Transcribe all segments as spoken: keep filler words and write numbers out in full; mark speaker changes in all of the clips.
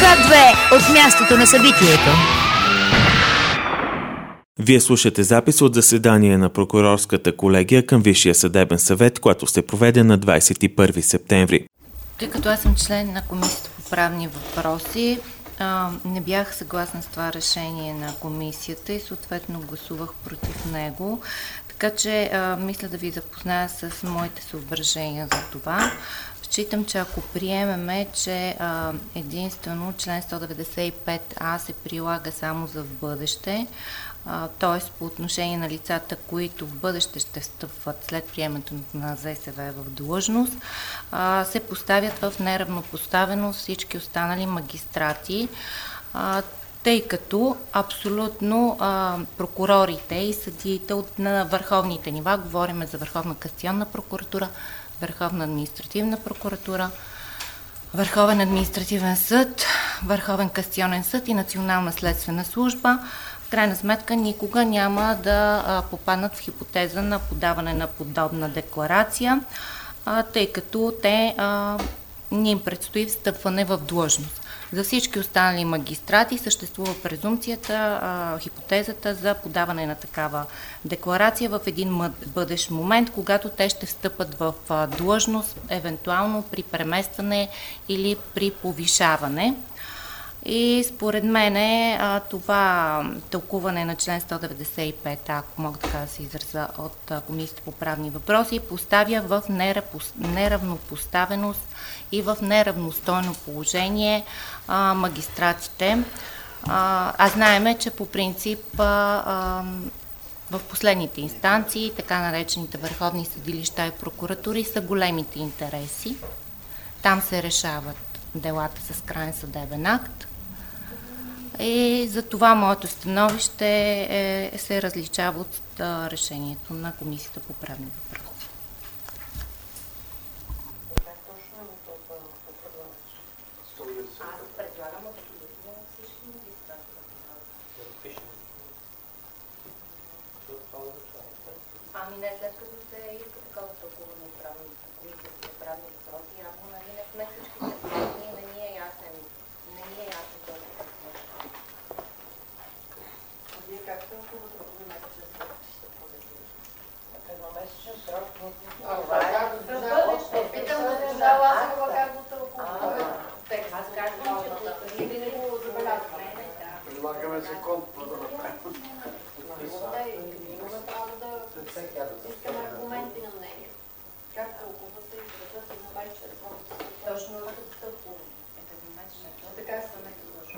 Speaker 1: К две от мястото на събитието.
Speaker 2: Вие слушате запис от заседание на прокурорската колегия към Висшия съдебен съвет, което се проведе на двадесет и първи септември.
Speaker 3: Тъй като аз съм член на Комисията по правни въпроси, а, не бях съгласна с това решение на комисията и съответно гласувах против него. Така че а, мисля да ви запозная с моите съображения за това. Считам, че ако приемеме, че а, единствено член сто деветдесет и пет а се прилага само за в бъдеще, т.е. по отношение на лицата, които в бъдеще ще встъпват след приемането на ЗСВ в длъжност, а, се поставят в неравнопоставеност всички останали магистрати, а, тъй като абсолютно а, прокурорите и съдиите от на върховните нива, говорим за Върховна касационна прокуратура, Върховна административна прокуратура, Върховен административен съд, Върховен касационен съд и Национална следствена служба, в крайна сметка никога няма да а, попаднат в хипотеза на подаване на подобна декларация, а, тъй като те а, ни им предстои встъпване в длъжност. За всички останали магистрати съществува презумпцията, а, хипотезата за подаване на такава декларация в един бъдещ момент, когато те ще встъпат в а, длъжност, евентуално при преместване или при повишаване. И според мен това тълкуване на член сто деветдесет и пет, ако мога така да се изразя, от Комисията по правни въпроси, поставя в неравнопоставеност и в неравностойно положение а, магистратите. А, а знаеме, че по принцип а, а, в последните инстанции, така наречените върховни съдилища и прокуратури, са големите интереси. Там се решават делата с крайен съдебен акт. И за това моето становище е, се различава от а, решението на Комисията по правни въпроси. Ами не, след като се иска такова тълкуване от Комисията по правни въпроси, ако нали не сме всички съгласни, не ни е ясен, не ни е ясен този въпрос. А вие как тълкувате в едномесечен срок, че ще подадете? В едномесечен срок? Това е за бъдеще. Питам да се дала, аз сега как го тълкувам. Аз казвам, че вие не го забелязваме.
Speaker 4: Прилагаме закон, това да направим.
Speaker 3: Имаме право да искаме аргументи на мнение. Как тълкувате и изразят едномесечен срок? Точно като тълкуване. Така се ме изложи.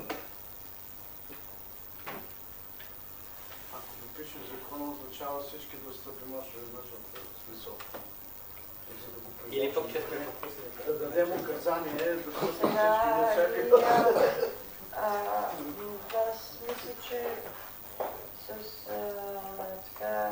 Speaker 4: Ако напишем закон, означава всички да стъпим още веднъж в смисъл.
Speaker 5: Или пък че
Speaker 4: да дадем указание, да пуснем всички до всякакъв.
Speaker 6: Аз мисля, че с а, така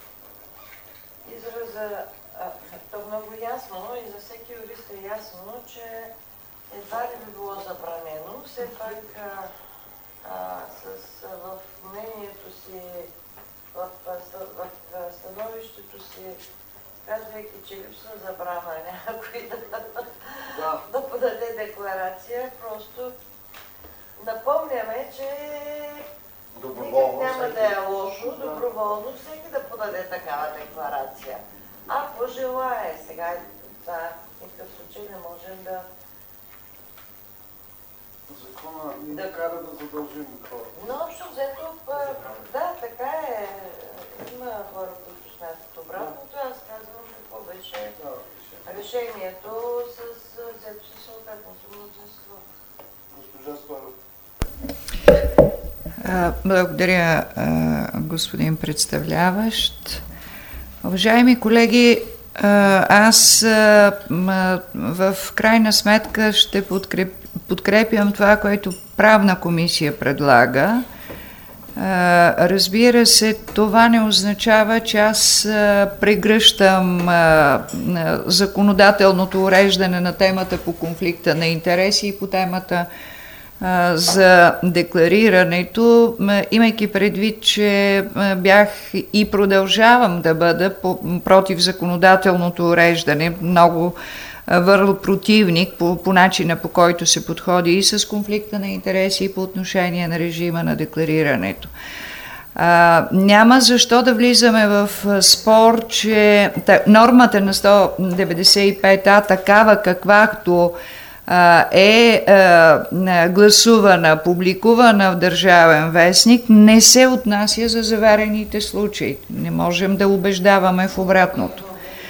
Speaker 6: израза а, то много ясно и за всеки юрист е ясно, че едва ли би било забранено. Все пак а, а, с, а, в мнението си, в, в, в становището си, казвайки, че липсва забрана някой да, да. да подаде декларация, просто напомняме, че никак няма да е лошо, доброволно всеки да подаде такава декларация. Ако желае, сега в никакъв случай не можем да...
Speaker 4: Закона ни да кара да задължим хората.
Speaker 6: Но общо взето, да, така е. Има хора, които смятат обратното. Аз казвам какво беше решението с взето си съответното мнозинство.
Speaker 4: Госпожа Стоянова.
Speaker 7: Благодаря, господин представляващ. Уважаеми колеги, аз в крайна сметка ще подкреп, подкрепям това, което правна комисия предлага. Разбира се, това не означава, че аз прегръщам законодателното уреждане на темата по конфликта на интереси и по темата за декларирането, имайки предвид, че бях и продължавам да бъда против законодателното уреждане. Много върл противник по, по начина, по който се подходи и с конфликта на интереси и по отношение на режима на декларирането. А, няма защо да влизаме в спор, че та, нормата на сто деветдесет и пет А, такава каквато а, е а, гласувана, публикувана в Държавен вестник, не се отнася за заварените случаи. Не можем да убеждаваме в обратното.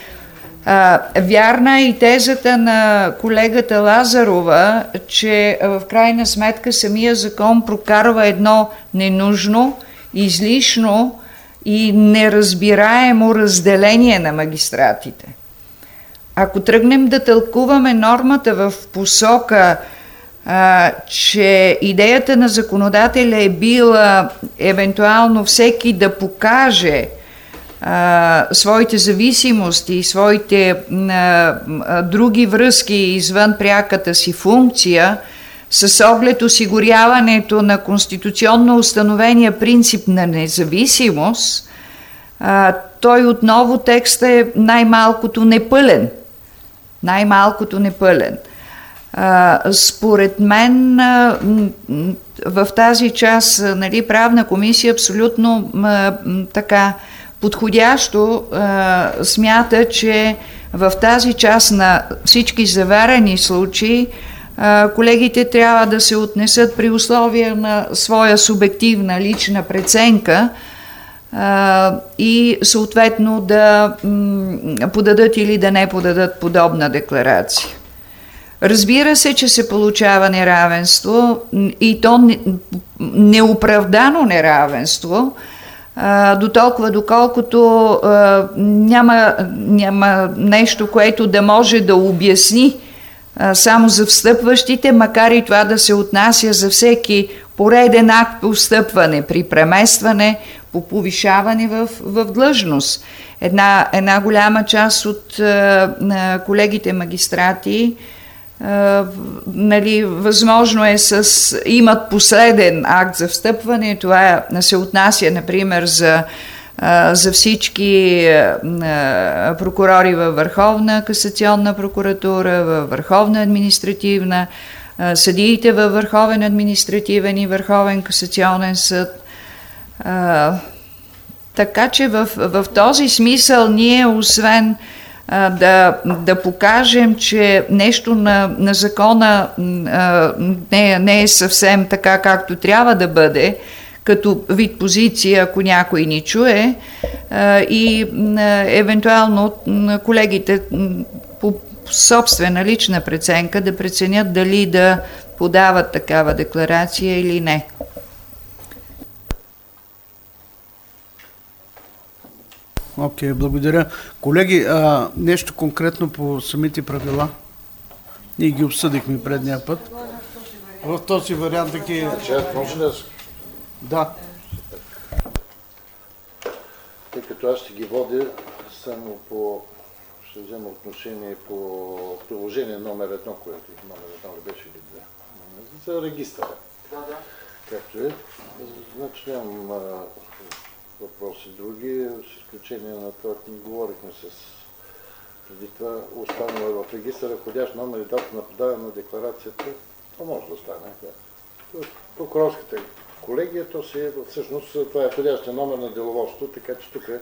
Speaker 7: А, вярна е и тезата на колегата Лазарова, че в крайна сметка самия закон прокарва едно ненужно, излишно и неразбираемо разделение на магистратите. Ако тръгнем да тълкуваме нормата в посока, а, че идеята на законодателя е била евентуално всеки да покаже а, своите зависимости и своите а, а, други връзки извън пряката си функция, с оглед осигуряването на конституционно установения принцип на независимост, а, той отново текстът е най-малкото непълен. Най-малкото непълен. А, според мен а, в тази част, нали, правна комисия абсолютно а, така подходящо а, смята, че в тази част на всички заварени случаи колегите трябва да се отнесат при условия на своя субективна лична преценка а, и съответно да м, подадат или да не подадат подобна декларация. Разбира се, че се получава неравенство и то не, неоправдано неравенство, а, до толкова доколкото а, няма, няма нещо, което да може да обясни само за встъпващите, макар и това да се отнася за всеки пореден акт по встъпване, при преместване, по повишаване в, в длъжност. Една, една голяма част от а, колегите магистрати а, нали, възможно е с, имат последен акт за встъпване. Това се отнася, например, за за всички прокурори във Върховна касационна прокуратура, във Върховна административна, съдиите във Върховен административен и Върховен касационен съд. Така че в, в този смисъл ние, освен да, да покажем, че нещо на, на закона не, не е съвсем така, както трябва да бъде, като вид позиция, ако някой ни чуе, и евентуално колегите по собствена лична преценка да преценят дали да подават такава декларация или не.
Speaker 4: Окей, okay, благодаря. Колеги, а, нещо конкретно по самите правила? Ние ги обсъдихме предния път. В този вариант таки...
Speaker 8: Може да...
Speaker 4: Да.
Speaker 8: Тъй като аз ще ги водя само по... ще взема отношение по приложение номер едно, което номер едно ли беше ли две? За регистъра. Да, да. Както е. Значи нямам а, въпроси други, с изключение на това, като говорихме с преди това, останало е в регистъра, входящ номер и дата на подаване на декларацията, то може да стане. Да. Прокурорската колегия, то си е, всъщност това е входящия номер на деловодството, така че тук е,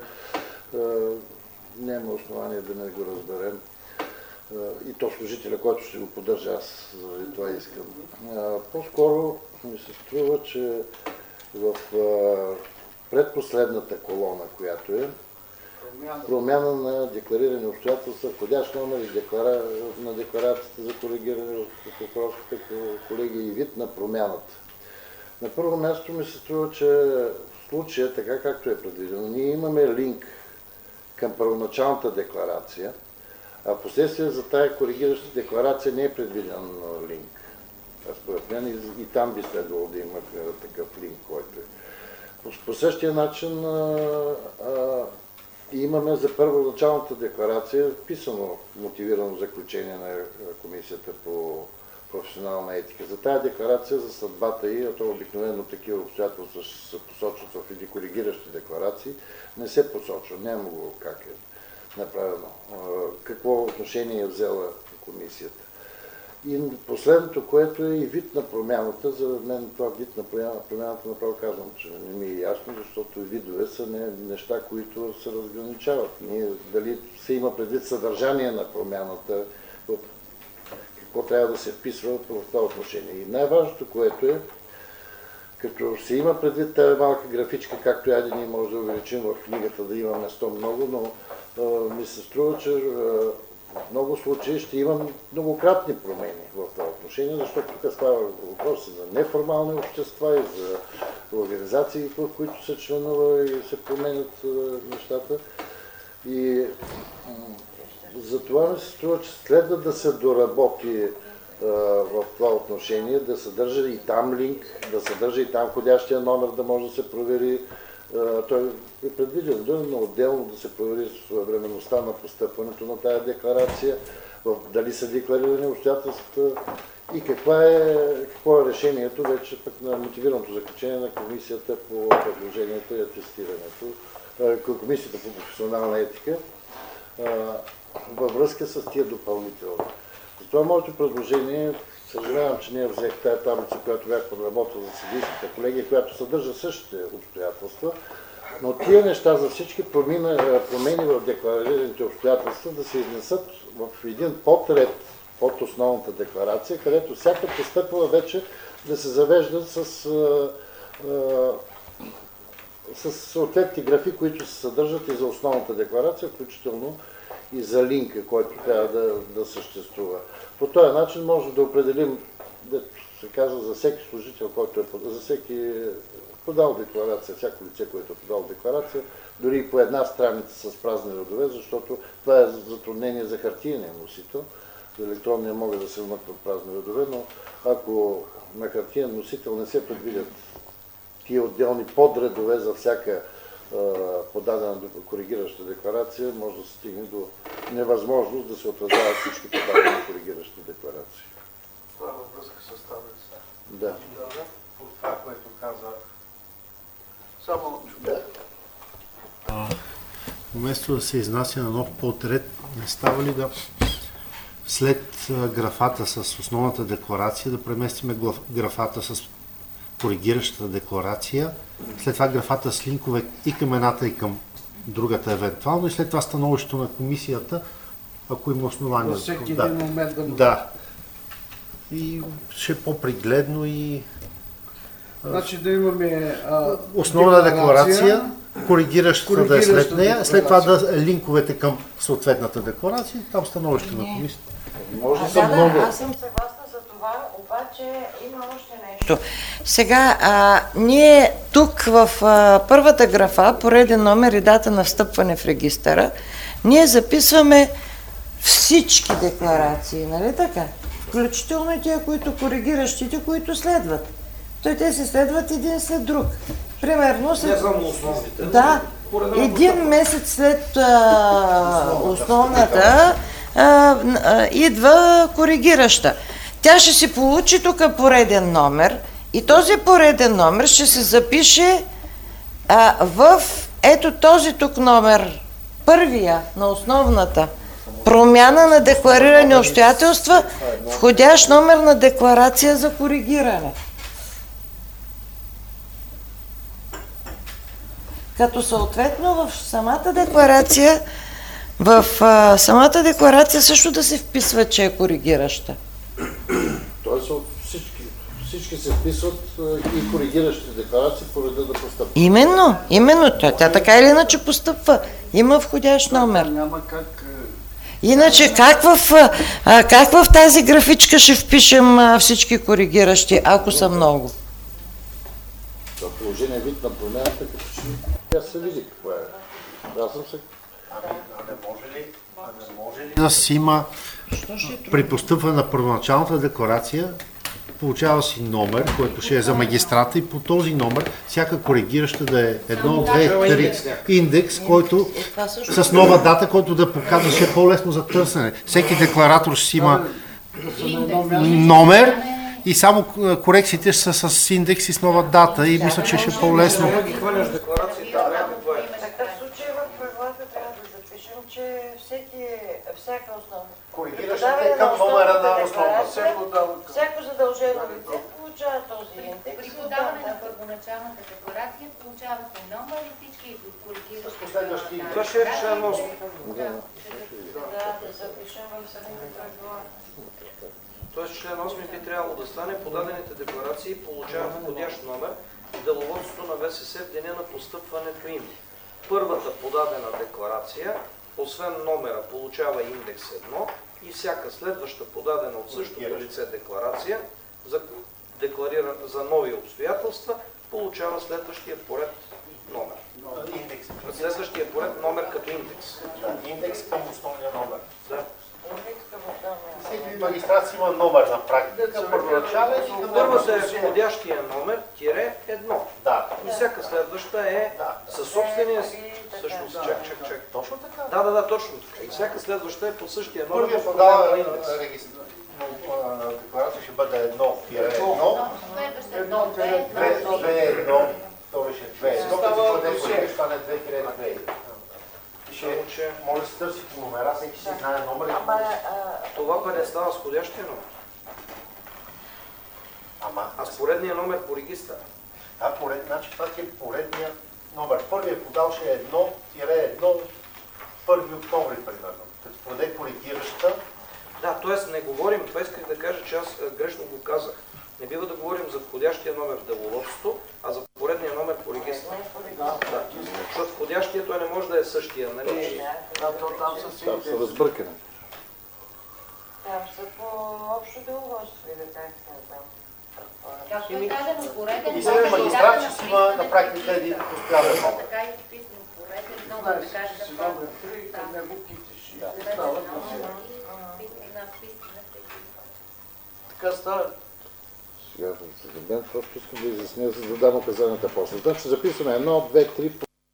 Speaker 8: няма основание да не го разберем. И то служителя, който ще го поддържа, аз заради това искам. По-скоро ми се струва, че в предпоследната колона, която е промяна на декларирани обстоятелства, входящ номер деклара... на декларацията за коригиране в прокурорската колегия и вид на промяната. На първо място ми се струва, че в случая, така както е предвидено, ние имаме линк към първоначалната декларация, а в последствие за тая коригираща декларация не е предвиден линк. А според мен и, и там би следвало да има такъв линк, който е. По, по същия начин а, а, имаме за първоначалната декларация вписано мотивирано заключение на Комисията по професионална етика. За тая декларация за съдбата и, а то обикновено такива обстоятелства ще се посочват в едни коригиращи декларации, не се посочва. Няма го как е направено. Какво отношение е взела комисията. И последното, което е и вид на промяната, за мен това вид на промяната направо казвам, че не ми е ясно, защото видове са не, неща, които се разграничават. Ние, дали се има предвид съдържание на промяната, какво трябва да се вписва в това отношение. И най-важното, което е, като се има предвид тази малка графичка, както яде ние може да увеличим в книгата, да има место много, но а, ми се струва, че а, в много случаи ще има многократни промени в това отношение, защото тук става въпрос за неформални общества и за организации, в които се членува и се променят а, нещата. И а, за това ми се струва, че следва да се доработи в това отношение, да съдържа и там линк, да съдържа и там входящия номер, да може да се провери. Той е предвиден, но отделно да се провери своевременността на постъпването на тая декларация, дали са декларирани обстоятелствата и каква е, какво е решението вече пък на мотивираното заключение на комисията по предложението и атестирането, комисията по професионална етика, във връзка с тия допълнителни. Това моето предложение, съжалявам, че не взех тая таблица, която бях подработил за съдийската колегия, която съдържа същите обстоятелства, но тия неща за всички промени, промени в декларираните обстоятелства да се изнесат в един подред под основната декларация, където всяка постъпила вече да се завежда с, а, а, с съответни графи, които се съдържат и за основната декларация, включително и за линка, който трябва да, да съществува. По този начин може да определим, да се казва, за всеки служител, който е подал, за всеки подал декларация, всяко лице, което е подал декларация, дори и по една страница с празни редове, защото това е затруднение за хартиения носител. За електронния могат да се вмъкват празни редове, но ако на хартиен носител не се предвидят тия отделни подредове за всяка подадена коригираща декларация, може да се стигне до невъзможност да се отразяват всички подадени коригиращи декларации.
Speaker 9: Това във връзка с таблицата.
Speaker 8: Да.
Speaker 9: По това, което каза. Само
Speaker 8: да.
Speaker 10: Вместо да се изнася на нов подред, не става ли да след графата с основната декларация да преместиме графата с коригиращата декларация, след това графата с линкове и към едната и към другата евентуално и след това становището на комисията, ако има основания.
Speaker 4: Във всеки
Speaker 10: да.
Speaker 4: един момент да му...
Speaker 10: Да. И ще е по-пригледно и...
Speaker 4: Значи да имаме а,
Speaker 10: основна декларация, коригиращата да е след нея, след това да линковете към съответната декларация, там становището на комисията.
Speaker 8: Може да
Speaker 6: са
Speaker 8: много.
Speaker 6: Да, аз съм съгласна за това, обаче има още нещо.
Speaker 11: Сега, а, ние тук в а, първата графа, пореден номер и дата на встъпване в регистъра, ние записваме всички декларации, нали така? Включително и тия, които коригиращите, които следват. Той те се следват един след друг. Примерно след...
Speaker 9: Не само основните.
Speaker 11: Да, един месец след а, основната а, а, идва коригираща. Тя ще си получи тук пореден номер и този пореден номер ще се запише а, в ето този тук номер, първия на основната. Промяна на декларирани обстоятелства, входящ номер на декларация за коригиране. Като съответно в самата декларация, в а, самата декларация също да се вписва, че е коригираща.
Speaker 8: Тоест всички, всички се вписват и коригиращи декларации по реда да постъпват.
Speaker 11: Именно, именно. Тя, тя така или иначе постъпва. Има входящ номер.
Speaker 4: Няма как...
Speaker 11: Иначе как в, а, как в тази графичка ще впишем а, всички коригиращи, ако са много?
Speaker 8: Това положение вид на промяната, като че тя се види какво е. Аз съм се...
Speaker 9: А не може ли, а не може ли
Speaker 10: да си има при постъпване на първоначалната декларация, получава си номер, който ще е за магистрата и по този номер всяка коригираща да е едно, две, три индекс, който с нова дата, който да показва, ще е по-лесно за търсене. Всеки декларатор ще си има номер и само корекциите са с индекс и с нова дата и мисля, че ще е по-лесно.
Speaker 6: В такъв случай в правилата трябва да запишем, че всеки, всяка основ,
Speaker 10: коригиращата е към номера на основната.
Speaker 6: Всяко задължено лице получава този индекс.
Speaker 3: При подаване на първоначалната декларация получава се номер и всички коригиращи.
Speaker 9: Това ще е член осми.
Speaker 6: Да, да запишем в самите правила.
Speaker 9: Тоест член осми би трябвало да стане: подадените декларации получават входящ номер в деловодството на ВСС в деня на постъпването им. Първата подадена декларация, освен номера, получава индекс едно и всяка следваща подадена от същото лице декларация за, декларира, за нови обстоятелства получава следващия поред номер.
Speaker 10: Индекс.
Speaker 9: Следващия поред номер като индекс.
Speaker 10: Да, индекс към основния номер.
Speaker 9: Да.
Speaker 10: Всеки магистрат има номер на практика, първоначален и към
Speaker 9: първата е входящия номер, тире едно.
Speaker 10: Да.
Speaker 9: И всяка следваща е със собствения си. Всъщност, чак, чак, чак.
Speaker 10: Точно така?
Speaker 9: Да, да, да, точно така. И всяка следваща е по същия номер.
Speaker 10: Първият подава декларация ще бъде едно тире едно.
Speaker 6: Едно тире
Speaker 10: две едно. Това ще е две едно. Като бъде ще стане две тире две. Ще може да се търси по номера, всеки си знае номер.
Speaker 9: Това па не става с ходящия номер.
Speaker 10: Ама.
Speaker 9: А с поредния номер по регистъра.
Speaker 10: А, поред, значи това е поредният номер. Първият подал ще е едно тире едно, първи октомври, примерно. Като подаде коригираща.
Speaker 9: Да, т.е. не говорим, това исках да кажа, че аз грешно го казах. Не бива да говорим за входящия номер в деловодството, а за поредния номер по регистъра. Да, защото входящия той не може да е същия, нали?
Speaker 4: Да, то там са си.
Speaker 8: Там са разбъркани.
Speaker 6: Там са по общо деловодство или как се там.
Speaker 3: Както е казано, пореден
Speaker 10: И след магистрат ще си има на практика един постоянен номер.
Speaker 3: Така и вписано пореден номер, да кажа да това.
Speaker 4: Номер три, към него питаш. Така става.
Speaker 8: Сега за мен просто искам да изясня, за да дам указанията после. Значи ще записваме едно, две, три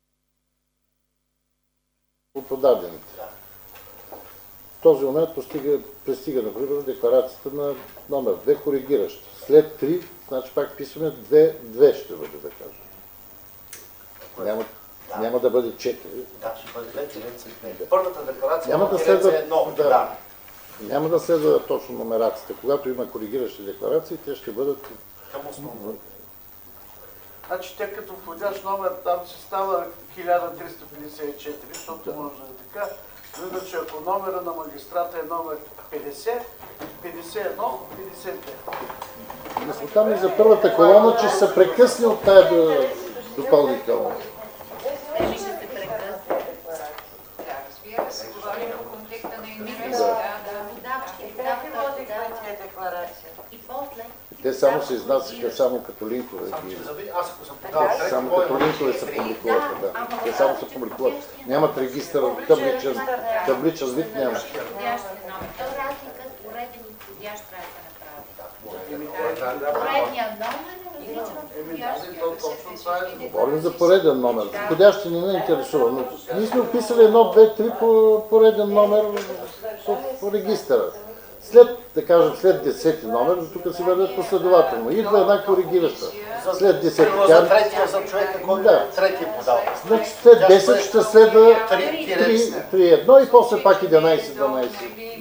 Speaker 8: по подадените. В този момент постига, пристига, например, декларацията на номер две коригираща. След три, значи пак писваме две, две ще бъде, да кажем. Няма, да. няма да бъде четири.
Speaker 10: Да, ще бъде две тире. Първата декларация
Speaker 8: няма да следва
Speaker 10: едно.
Speaker 8: Да. Да. Няма да следва точно номерацията. Когато има коригиращи декларации, те ще бъдат
Speaker 10: към основно.
Speaker 4: Значи те като входящ номер там си става хиляда триста петдесет и четири, защото да. може да е така. Видно, че ако номера на магистрата е номер петдесет, петдесет и едно, петдесет и две.
Speaker 8: Мисля там и за първата колона, че са прекъсни от тая допълнително.
Speaker 3: Еми ще се прекъсва.
Speaker 7: Да, разбира се, говорим по конфликта на интереси.
Speaker 8: Да.
Speaker 6: Как ви водихме тия декларации?
Speaker 3: И после...
Speaker 8: Те само се изнасяха само като линкове.
Speaker 10: Аз ако съм подал трети,
Speaker 8: само като линкове се публикуват. Да. Те само се публикуват. Нямат регистър, табличен, табличен вид няма.
Speaker 3: Разлика с пореден и входящ трябва да направи. Поредният номер е различен от входящия.
Speaker 8: Говорим за пореден номер. Входящи не ме интересува. Но ние сме описали едно, две, три по пореден номер по, по регистъра. След, да кажем, след десети номер, до тук си вървят последователно. Идва една коригираща. След десети.
Speaker 10: За третия, за човека, който да. третия подал.
Speaker 8: Значи след десет ще следва три едно и после пак единайсет дванайсет.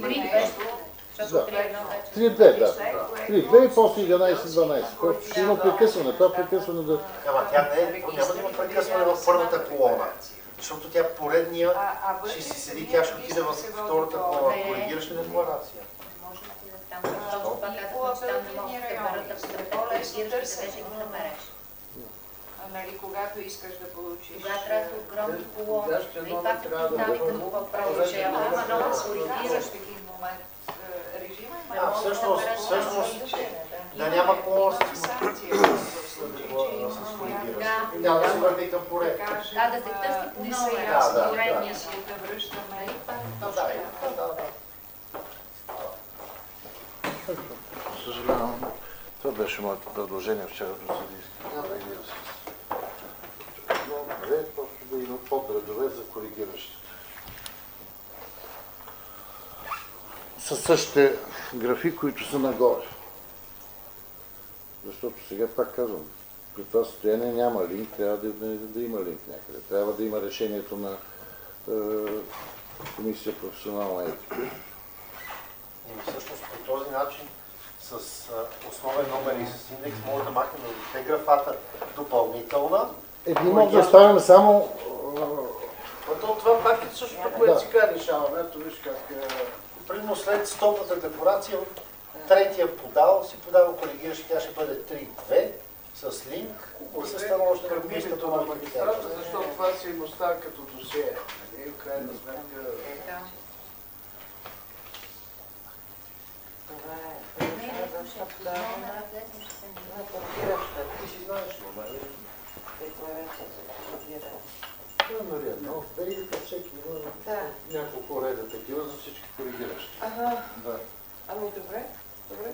Speaker 8: три две, да. три две и после единайсет дванайсет. Просто ще има прекъсване. Това прекъсване да...
Speaker 10: Ама тя не, няма да има прекъсване в първата колона. Защото тя поредния ще си седи, тя ще отиде в втората колона. Коригираща декларация.
Speaker 7: Нали, когато искаш да получиш...
Speaker 3: Когато трябва да огромни колони. И пак се постави като въпрос, че
Speaker 7: Ама много коригираш в един момент режима.
Speaker 10: А, всъщност, всъщност, да няма колона с модификация, с коригираща. Няма да се върви към поред.
Speaker 3: Да, да се търси по номер.
Speaker 10: Да, да,
Speaker 3: поредния
Speaker 10: да.
Speaker 3: си да връщаме.
Speaker 10: Да, да, да.
Speaker 8: Съжалявам. Това беше моето предложение вчера до съдийски. Добре, просто да има подредове за коригиращите. Със същите графи, които са нагоре. Защото сега пак казвам, при това състояние няма линк, трябва да, да, да има линк някъде. Трябва да има решението на е, комисия професионална етика.
Speaker 10: този начин с а, основен номер и с индекс може да махнем от графата допълнителна.
Speaker 8: Е, ние може да оставим само...
Speaker 4: А то това пак е същото, което сега решаваме. Ето виж как...
Speaker 10: Примерно след стотната декларация, третия подал, си подава коригиращ, тя ще бъде три две с линк и със становище на комисията на магистрата.
Speaker 4: Защото това си им остава като досие. И в крайна сметка...
Speaker 6: Това е следващата на коригираща.
Speaker 8: Ти си знаеш, но
Speaker 6: Декларация за коригиране.
Speaker 8: Това е Мария, но веригата всеки има няколко реда такива за всички коригиращи.
Speaker 6: Ага.
Speaker 8: Да.
Speaker 6: Ами добре, добре.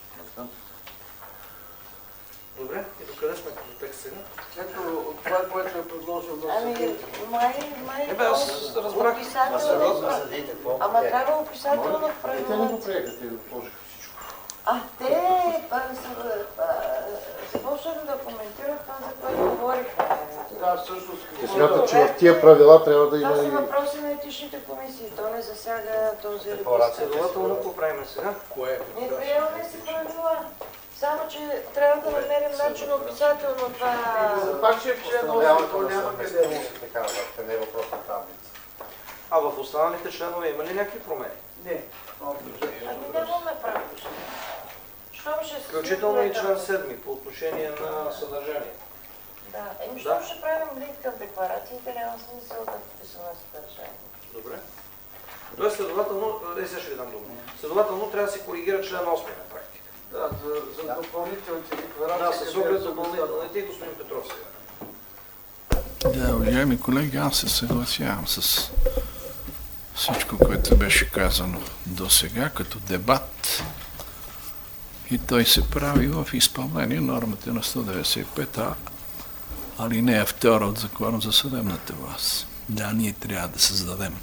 Speaker 9: Добре, и докъде сме като текст сега?
Speaker 4: Ето от това, което е предложил на
Speaker 6: Ами, май, май...
Speaker 9: Ебе, аз разбрах.
Speaker 6: Ама трябва описателно в
Speaker 8: Те не
Speaker 6: правилата.
Speaker 8: го приеха, те го положиха всичко.
Speaker 6: А те започнаха да коментират това, за което говорихме.
Speaker 4: Да, всъщност...
Speaker 8: Те смятат, че в тия правила трябва да има
Speaker 6: Това са
Speaker 8: и...
Speaker 6: въпроси на етичните комисии. То не засяга този регистр.
Speaker 9: Следователно, какво правим сега?
Speaker 4: Кое?
Speaker 6: Ние приемаме си правила. Само, че трябва да намерим начин описателно това...
Speaker 4: Пак ще е в член осем, то няма къде.
Speaker 10: Така, да, не е въпрос на таблица.
Speaker 9: А в останалите членове има ли някакви промени?
Speaker 4: Не.
Speaker 6: Ами нямаме право. Щом ще...
Speaker 9: Включително и член седми по отношение на съдържание.
Speaker 6: Да, еми щом ще правим линк към декларациите, няма смисъл да вписваме съдържание.
Speaker 9: Добре. Тоест, следователно, е, сега ще ви дам дума. Следователно, трябва да се коригира член осми на практика.
Speaker 4: Да, за, за допълнителните декларации.
Speaker 9: Да, с оглед допълнителните и господин Петров сега.
Speaker 12: Да, уважаеми колеги, аз се съгласявам с всичко, което беше казано до сега като дебат. И той се прави в изпълнение нормата на сто деветдесет и пета алинея втора от Закона за съдебната власт. Да, ние трябва да създадем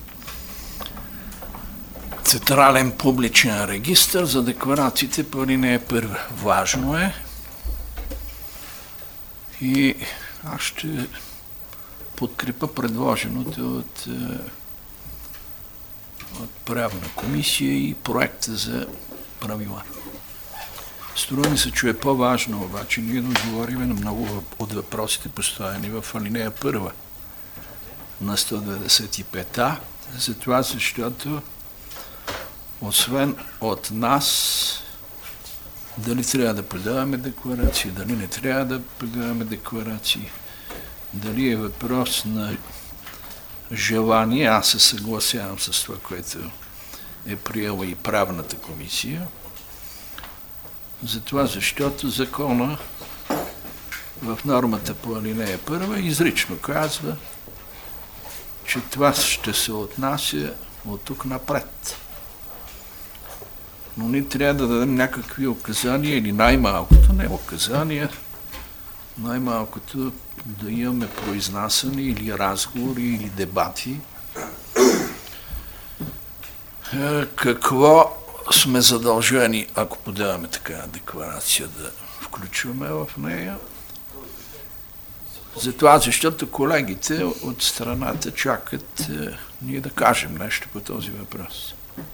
Speaker 12: централен публичен регистър за декларациите по алинея първа. Важно е и аз ще подкрепа предложеното от, от правна комисия и проекта за правила. Струва ми се, че е по-важно обаче ние да отговорим на много от въпросите поставени в алинея първа на сто деветдесет и пета, за това, защото освен от нас дали трябва да подаваме декларации, дали не трябва да подаваме декларации, дали е въпрос на желание, аз се съгласявам с това, което е приела и правната комисия, затова, защото закона в нормата по алинея първа изрично казва, че това ще се отнася от тук напред. Но ние трябва да дадем някакви указания или най-малкото, не указания, най-малкото да имаме произнасяне или разговори или дебати. Какво сме задължени, ако подаваме такава декларация, да включваме в нея? Затова, защото колегите от страната чакат е, ние да кажем нещо по този въпрос.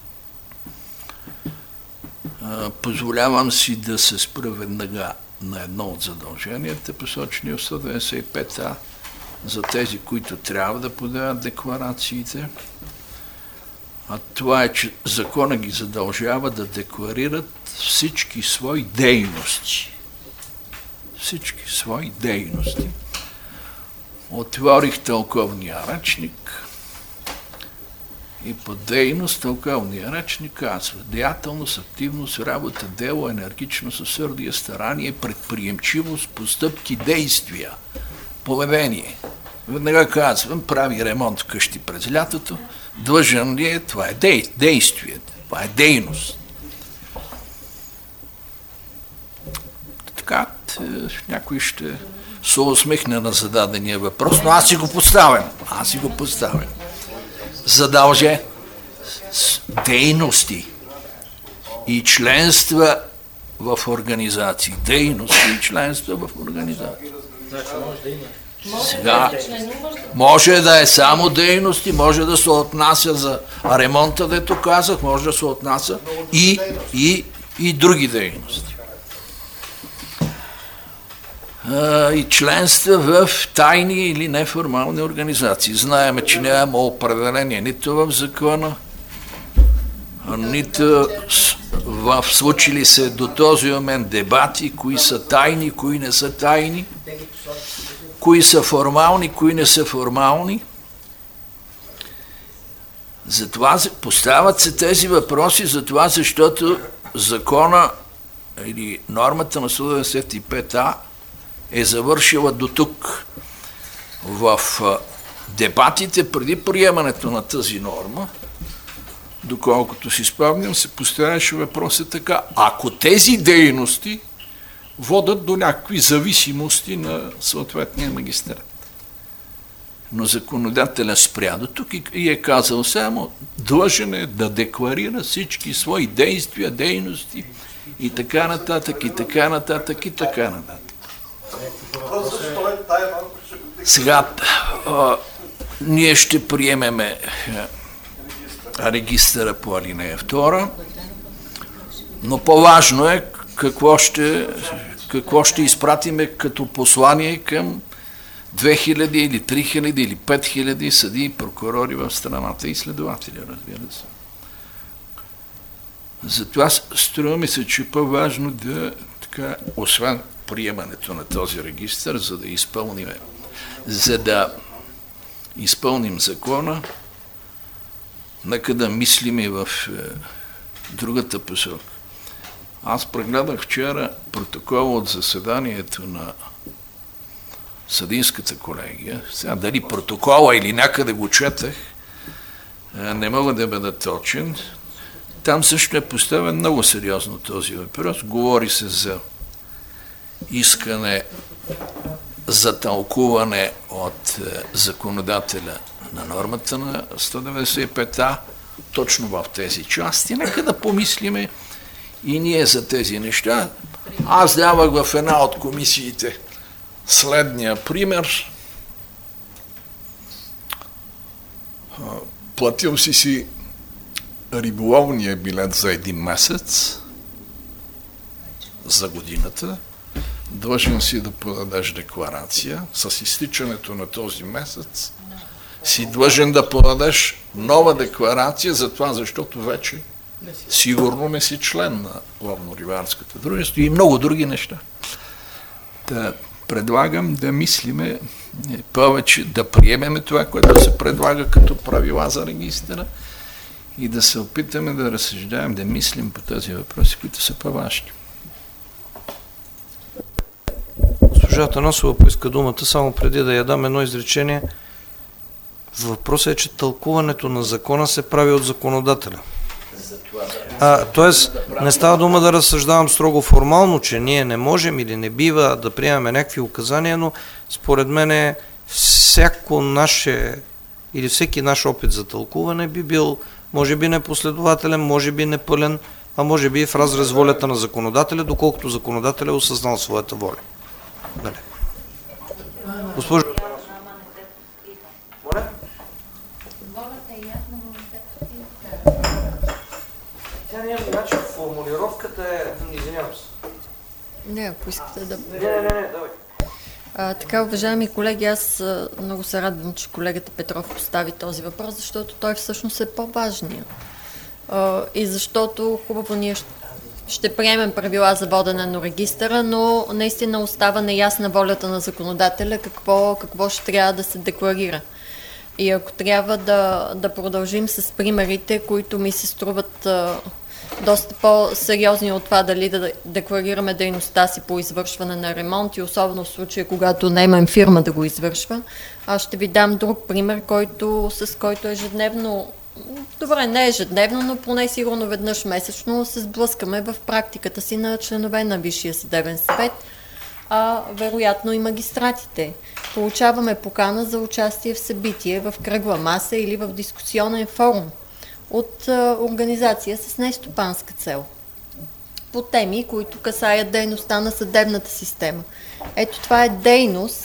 Speaker 12: Е, позволявам си да се спра веднага на едно от задълженията, посочени в сто деветдесет и пета, за тези, които трябва да подават декларациите. А това е, че закона ги задължава да декларират всички свои дейности. Всички свои дейности. Отворих тълковния речник и по дейност тълковния речник казва: деятелност, активност, работа, дело, енергичност, усърдие, старание, предприемчивост, постъпки, действия, поведение. Веднага казвам, прави ремонт вкъщи през лятото, длъжен ли е? Това е дей, действие, това е дейност. Така, някой ще се усмихне на зададения въпрос, но аз си го поставям. Аз си го поставям. Задълже дейности и членства в организации. Дейности и членства в организации. Сега може да е само дейности, може да се отнася за ремонта, дето казах, може да се отнася и, и и други дейности. И членства в тайни или неформални организации. Знаеме, че няма определение нито в закона, нито в случили се до този момент дебати, кои са тайни, кои не са тайни, кои са формални, кои не са формални. Затова поставят се тези въпроси, затова защото закона или нормата на сто деветдесет и пет А е завършила до тук. В дебатите преди приемането на тази норма, доколкото си спомням, се поставяше въпроса така: ако тези дейности водят до някакви зависимости на съответния магистрат. Но законодателя спря до тук и е казал само, длъжен е да декларира всички свои действия, дейности и така нататък, и така нататък, и така нататък. Сега а, ние ще приемеме регистъра по алинея втора, но по-важно е какво ще, какво ще изпратиме като послание към две хиляди или три хиляди или пет хиляди съдии и прокурори в страната и следователи, разбира се. Затова струва ми се, че е по-важно да, така, освен приемането на този регистър, за да изпълним, за да изпълним закона, нека да мислим и в е, другата посока. Аз прегледах вчера протокола от заседанието на съдийската колегия. Сега дали протокола или някъде го четах, не мога да бъда точен. Там също е поставен много сериозно този въпрос. Говори се за искане за тълкуване от законодателя на нормата на сто деветдесет и пет А, точно в тези части. Нека да помислиме и ние за тези неща. Аз давах в една от комисиите следния пример. Платил си си риболовния билет за един месец за годината, длъжен си да подадеш декларация. С изтичането на този месец си длъжен да подадеш нова декларация за това, защото вече сигурно не си член на ловно-рибарското дружество и много други неща. Та предлагам да мислиме повече, да приемеме това, което се предлага като правила за регистъра и да се опитаме да разсъждаем, да мислим по тези въпроси, които са по-важни.
Speaker 9: Госпожа Атанасова поиска думата, само преди да я дам едно изречение. Въпросът е, че тълкуването на закона се прави от законодателя. А, тоест, не става дума да разсъждавам строго формално, че ние не можем или не бива да приемаме някакви указания, но според мен всяко наше или всеки наш опит за тълкуване би бил, може би непоследователен, може би непълен, а може би в разрез волята на законодателя, доколкото законодателя е осъзнал своята воля. Дали. Госпожо... Тя няма начин, формулировката е... Извинявам се.
Speaker 13: Не, ако искате да...
Speaker 9: Не, не, не, не, давай.
Speaker 13: А, така, уважаеми колеги, аз а, много се радвам, че колегата Петров постави този въпрос, защото той всъщност е по-важният. А, и защото хубаво ние ще, ще приемем правила за водене на регистъра, но наистина остава неясна волята на законодателя какво, какво ще трябва да се декларира. И ако трябва да, да продължим с примерите, които ми се струват а, доста по-сериозни от това дали да декларираме дейността си по извършване на ремонт и особено в случая, когато наемем фирма да го извършва, аз ще ви дам друг пример, който, с който ежедневно, добре, не ежедневно, но поне сигурно веднъж месечно се сблъскаме в практиката си на членове на Висшия съдебен съвет, а вероятно и магистратите. Получаваме покана за участие в събитие, в кръгла маса или в дискусионен форум от а, организация с нестопанска цел по теми, които касаят дейността на съдебната система. Ето това е дейност.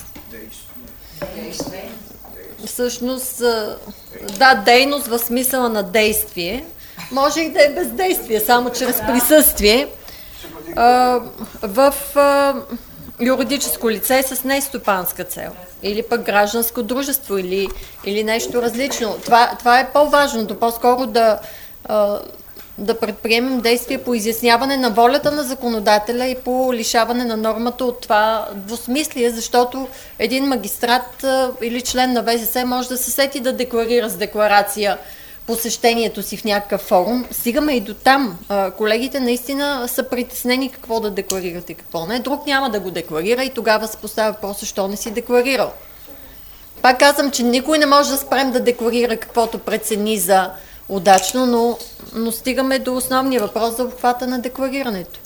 Speaker 13: Всъщност, а, да, дейност в смисъла на действие, може и да е бездействие, само чрез присъствие а, в а, юридическо лице с нестопанска цел. Или пък гражданско дружество, или, или нещо различно. Това, това е по-важното, по-скоро да, а, да предприемем действия по изясняване на волята на законодателя и по лишаване на нормата от това двусмислие, защото един магистрат а, или член на В С С може да се сети да декларира с декларация посещението си в някакъв форум. Стигаме и до там. А, колегите наистина са притеснени какво да декларират и какво не. Друг няма да го декларира и тогава се поставя въпрос, защо не си декларирал. Пак казвам, че никой не може да спрем да декларира каквото прецени за удачно, но, но стигаме до основния въпрос за обхвата на декларирането.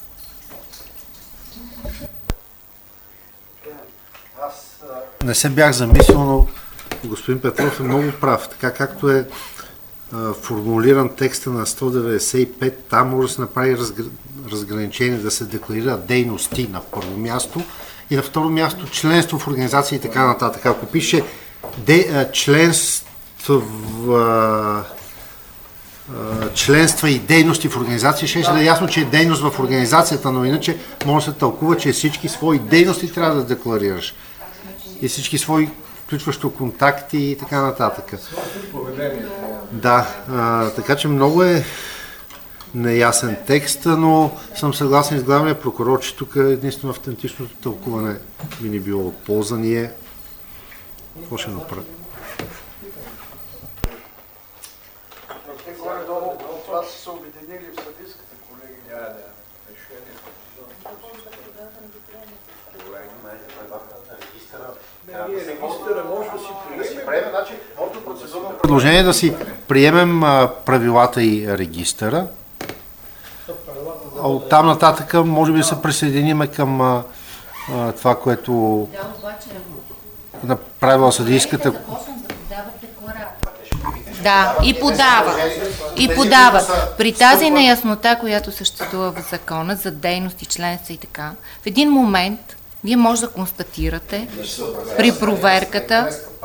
Speaker 10: Аз не се бях замислил, но господин Петров е много прав. Така както е а, формулиран текста на сто деветдесет и пет, там може да се направи разгр... разграничение, да се декларира дейности на първо място и на второ място членство в организации и така нататък. Ако пише де, а, членство в а, членства и дейности в организация, ще да е ясно, че е дейност в организацията, но иначе може да се тълкува, че всички свои дейности трябва да декларираш. И всички свои, включващо контакти и така нататък. Да, а, така че много е неясен текст, но съм съгласен с главния прокурор, че тук единствено автентичното тълкуване би ни било от полза. Ние какво ще направим?
Speaker 4: Това са се обединили в съдийската колегия.
Speaker 10: Предложение да си приемем а, правилата и регистъра, а оттам нататък може би да се присъединиме към а, а, това, което направила съдийската.
Speaker 3: Да, и подава. И подава. При тази неяснота, която съществува в закона за дейност и членства и така, в един момент вие може да констатирате при проверката,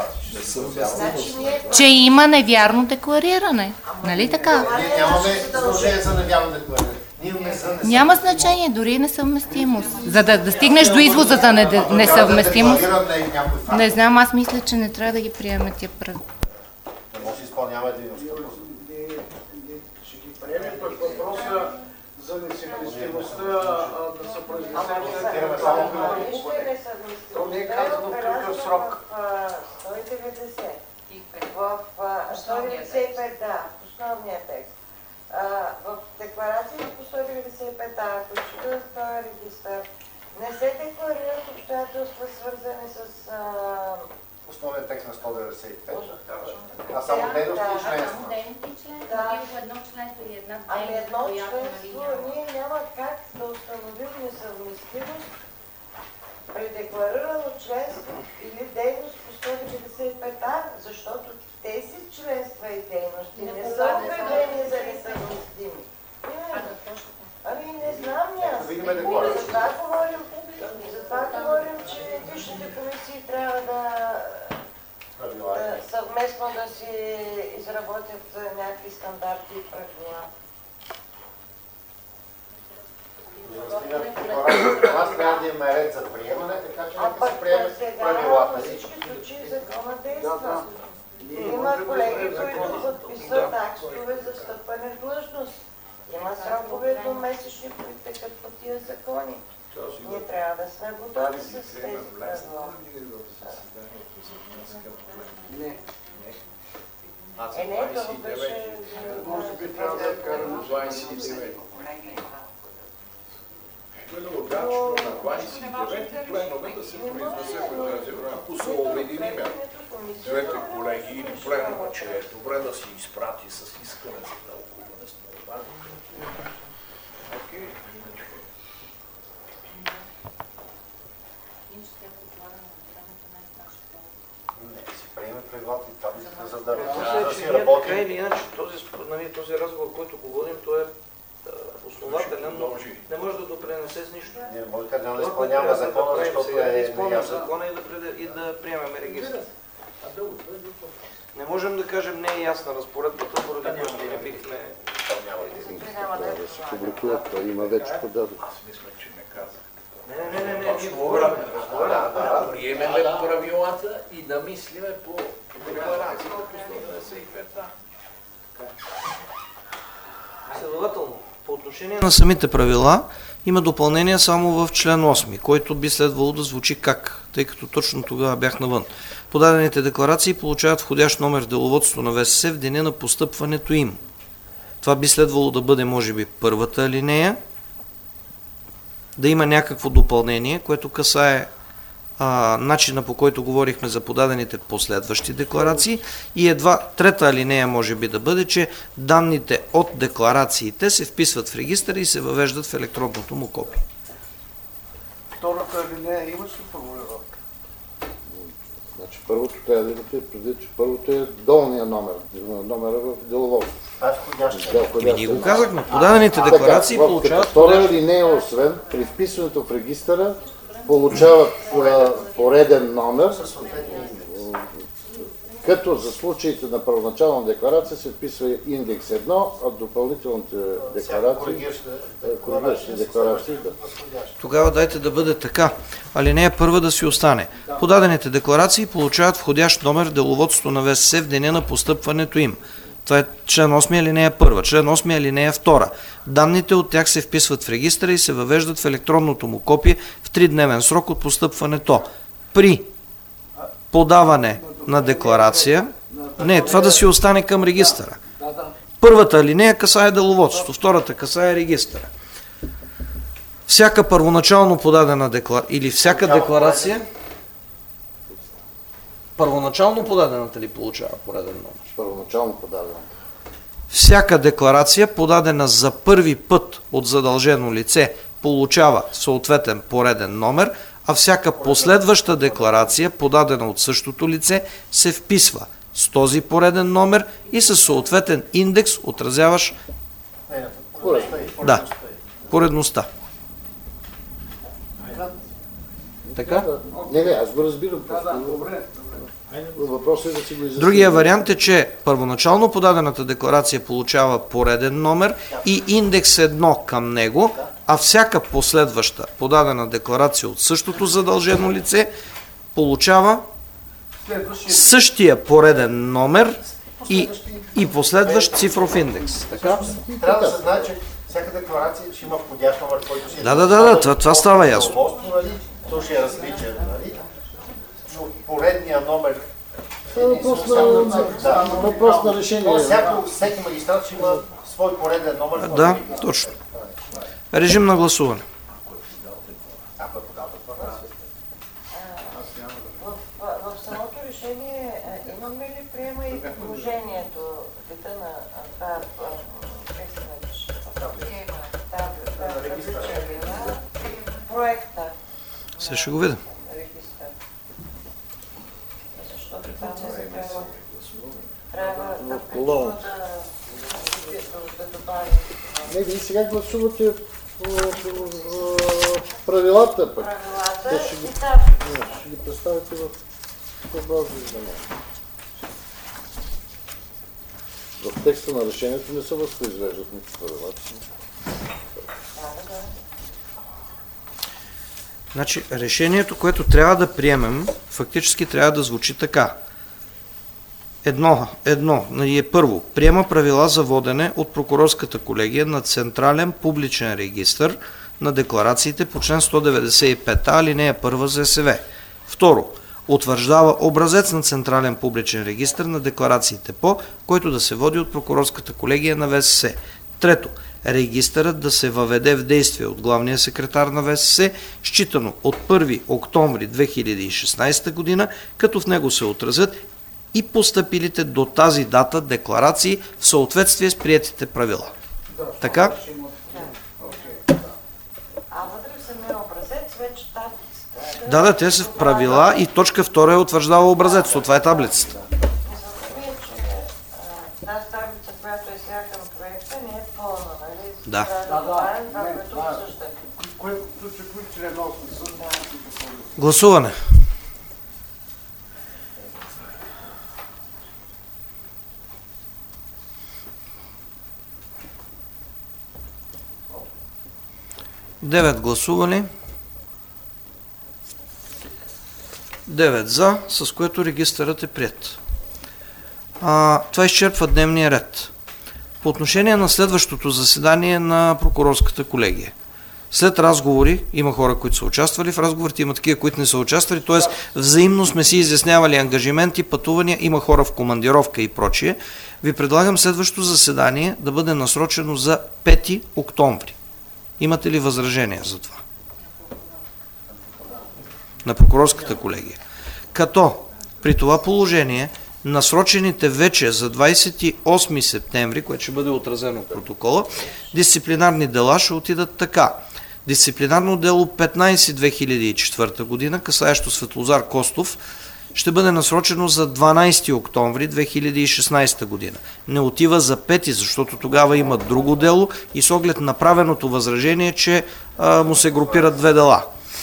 Speaker 3: че има невярно деклариране. Нали така?
Speaker 8: Ние нямаме задължение за невярно деклариране.
Speaker 3: Няма значение, дори несъвместимост. За да, да стигнеш до извода за несъвместимост, не знам, аз мисля, че не трябва да ги приемем тия правила.
Speaker 8: Може да изпълнява дейността.
Speaker 4: Ще ги приемем, пък въпроса за несъвместимостта да се произнесем само то не е казано в какъв срок.
Speaker 6: сто деветдесет. В сто деветдесет и пет, да, основния текст. В декларацията по сто деветдесет и пет, ако чета в този регистър, не се декларират обстоятелства, свързани с
Speaker 8: основният текст на сто деветдесет и пет. А само дейности и членства.
Speaker 6: Ами едно членство, ние няма как да установим несъвместимост при декларирано членство или дейност по сто деветдесет и пет, защото тези членства и дейности не са обявени за несъвместими. Ами не знам аз. Затова говорим, затова говорим, че етичните комисии трябва да, да съвместно да си изработят някакви стандарти и правила.
Speaker 8: Това трябва да има ред за приемане, така че нека се приеме правилата.
Speaker 6: Във всички случаи закона действа. Има колеги, които подписват актове за встъпване в длъжност. Има срокове до месечни, които текат по тия закони. Ние трябва да сме готови с тези правила.
Speaker 4: Не.
Speaker 6: Е, не, това беше...
Speaker 4: Може би трябва да караме
Speaker 12: двадесет и девет. Бъде удачно на двадесет и девети пленума да се произнесе по тази време. Ако се обединим двете колеги или пленума, че е добре да си изпрати с искане за тълкуване с нормални. Окей, иначе.
Speaker 8: Не, си приеме правилата и таблицата, за да
Speaker 9: си работи. Така или иначе, този разговор, който го водим, той е основателен, но не може да допринесе с нищо.
Speaker 8: Не, може да не изпълняваме закона, защото е
Speaker 9: неясно. Да изпълним закона и да приемем регистър. Не можем да кажем не е ясна разпоредбата, поради което не бихме...
Speaker 8: Трябва да се публикуват, това има вече подадено.
Speaker 9: Не, не, не, не, ние говорим.
Speaker 12: Да, приемеме правилата и да мислиме по декларацията по сто деветдесет и пет.
Speaker 9: Следователно, по отношение на самите правила, има допълнение само в член осми, който би следвало да звучи как, тъй като точно тогава бях навън. Подадените декларации получават входящ номер в деловодството на ВСС в деня на постъпването им. Това би следвало да бъде, може би, първата алинея, да има някакво допълнение, което касае а, начина, по който говорихме за подадените последващи декларации, и едва трета алинея може би да бъде, че данните от декларациите се вписват в регистъра и се въвеждат в електронното му копие.
Speaker 4: Втората алинея имаш ли формулировка?
Speaker 8: Значи първото трябва да имате преди, че първото е долния номер, номера в деловодството.
Speaker 9: Ами ние го казахме, подадените декларации
Speaker 8: така,
Speaker 9: получават...
Speaker 8: Втора алинея, освен при вписването в регистъра, получават а, пореден номер, като за случаите на първоначална декларация се вписва индекс едно, а допълнителните декларации, коригиращи декларации, да.
Speaker 9: Тогава дайте да бъде така. Алинея първа да си остане. Подадените декларации получават входящ номер в деловодството на ВСС в деня на постъпването им. Това е член осми алинея първа. Член осми алинея втора. Данните от тях се вписват в регистъра и се въвеждат в електронното му копие в тридневен срок от постъпването. При подаване на декларация, не, това да си остане към регистъра. Първата алинея касае деловодството, втората касае регистъра. Всяка първоначално подадена декларация или всяка декларация, първоначално подадената ли получава пореден номер?
Speaker 8: Първоначално подадената.
Speaker 9: Всяка декларация, подадена за първи път от задължено лице, получава съответен пореден номер, а всяка последваща декларация, подадена от същото лице, се вписва с този пореден номер и със съответен индекс, отразяваш да, поредността. Така?
Speaker 8: Не, не, аз го разбирам. Въпросът е да си го изясним.
Speaker 9: Другия вариант е, че първоначално подадената декларация получава пореден номер и индекс едно към него, а всяка последваща подадена декларация от същото задължено лице получава същия пореден номер и, и последващ цифров индекс. Така?
Speaker 14: Трябва да се знае, че всяка декларация ще има входящ номер, който си...
Speaker 9: Да, да, да, да, това, това става ясно.
Speaker 14: То ще е различен, нали? Но поредния номер...
Speaker 8: Въпрос на решение.
Speaker 14: Всеки магистрат ще има свой пореден номер.
Speaker 9: Да, точно. Режим на гласуване.
Speaker 6: В самото решение имаме ли приема и предложението на проекта?
Speaker 9: Сега ще го видим.
Speaker 6: Защото там трябва да добавим.
Speaker 8: Не, вие сега гласувате по правилата пък.
Speaker 6: Правилата
Speaker 8: ще ги,
Speaker 6: и таблицата.
Speaker 8: ще ги представите в по-базно издание. В текста на решението не се възпроизвеждат никакви правилата.
Speaker 9: Значи, решението, което трябва да приемем, фактически трябва да звучи така. Едно, едно, е първо, приема правила за водене от прокурорската колегия на централен публичен регистър на декларациите по член сто деветдесет и пет а, алинея първа за СВ. Второ, утвърждава образец на централен публичен регистър на декларациите по, който да се води от прокурорската колегия на ВСС. Трето, регистърът да се въведе в действие от главния секретар на ВСС, считано от първи октомври две хиляди и шестнадесета година, като в него се отразят и постъпилите до тази дата декларации в съответствие с приетите правила. Така?
Speaker 6: А вътре в самия образец вече таблицата...
Speaker 9: Да, да, те са в правила и точка втора е утвърждава образец. Това е таблицата.
Speaker 6: Тази таблица, която е сега към проекта, не е пълна, нали?
Speaker 9: Да. Гласуване. девет гласували, девет за, с което регистърът е приет. А, това изчерпва дневния ред. По отношение на следващото заседание на прокурорската колегия. След разговори, има хора, които са участвали в разговорите, има такива, които не са участвали, т.е. взаимно сме си изяснявали ангажименти, пътувания, има хора в командировка и прочие. Ви предлагам следващото заседание да бъде насрочено за пети октомври. Имате ли възражения за това? На прокурорската колегия. Като при това положение насрочените вече за двадесет и осми септември, което ще бъде отразено в протокола, дисциплинарни дела ще отидат така. Дисциплинарно дело петнадесет две хиляди и четвърта година, касаещо Светлозар Костов, ще бъде насрочено за дванадесети октомври две хиляди и шестнадесета година. Не отива за пети, защото тогава има друго дело и с оглед направеното възражение, че а, му се групират две дела.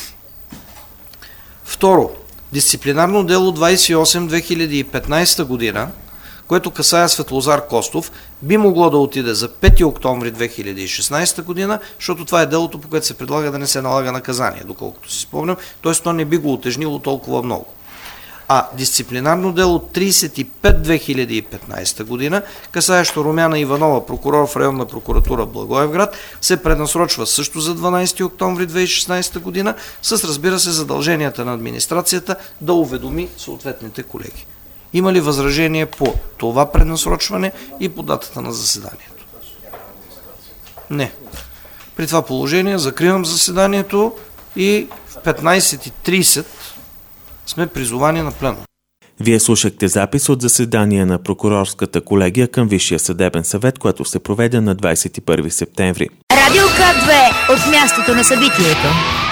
Speaker 9: Второ, дисциплинарно дело двадесет и осем две хиляди и петнадесета година, което касае Светлозар Костов, би могло да отиде за пети октомври две хиляди и шестнадесета година, защото това е делото, по което се предлага да не се налага наказание, доколкото си спомням, т.е. то не би го утежнило толкова много. А дисциплинарно дело тридесет и пет две хиляди и петнадесета година, касаещо Румяна Иванова, прокурор в районна прокуратура Благоевград, се пренасрочва също за дванадесети октомври две хиляди и шестнадесета година, с, разбира се, задълженията на администрацията да уведоми съответните колеги. Има ли възражение по това пренасрочване и по датата на заседанието? Не. При това положение закривам заседанието и в петнадесет и тридесет сме призовани на пленум.
Speaker 2: Вие слушахте запис от заседание на прокурорската колегия към Висшия съдебен съвет, което се проведе на двадесет и първи септември.
Speaker 1: Радио К две от мястото на събитието.